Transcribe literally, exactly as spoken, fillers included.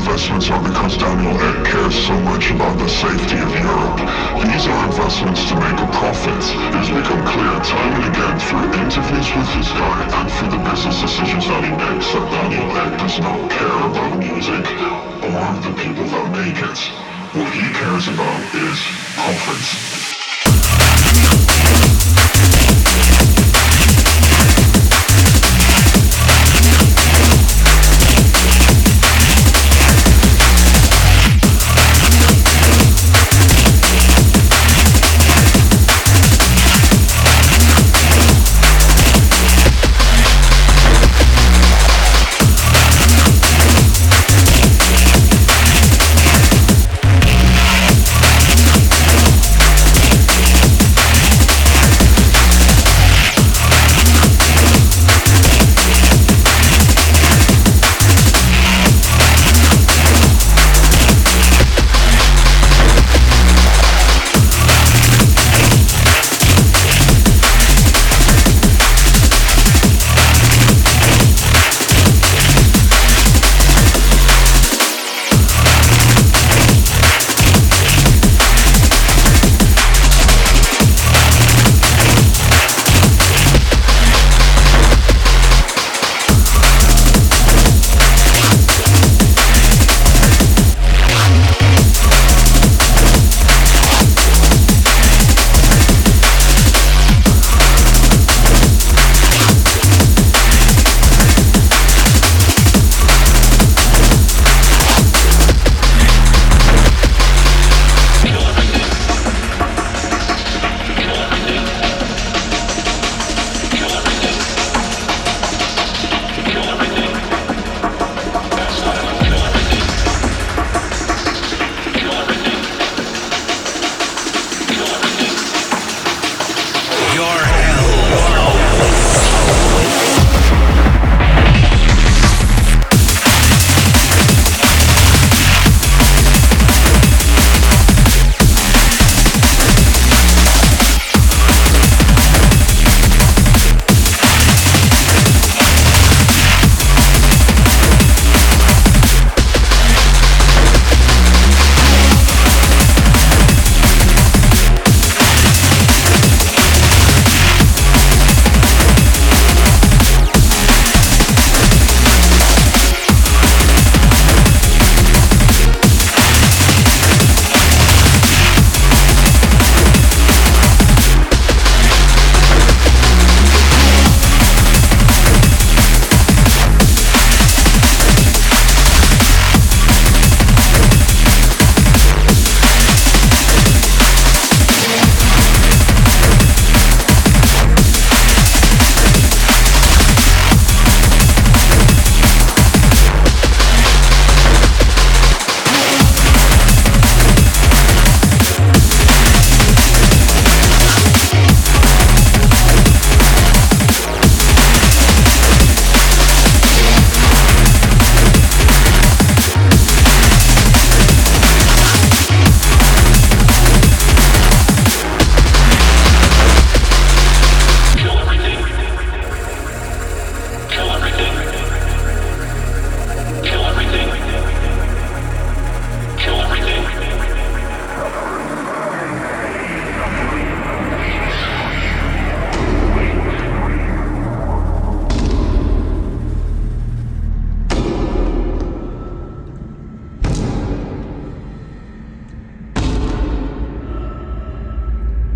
investments are because Daniel Ek cares so much about the safety of Europe. These are investments to make a profit. It has become clear time and again through interviews with this guy and through the business decisions that he makes that Daniel Ek does not care about music or the people that make it. What he cares about is profits.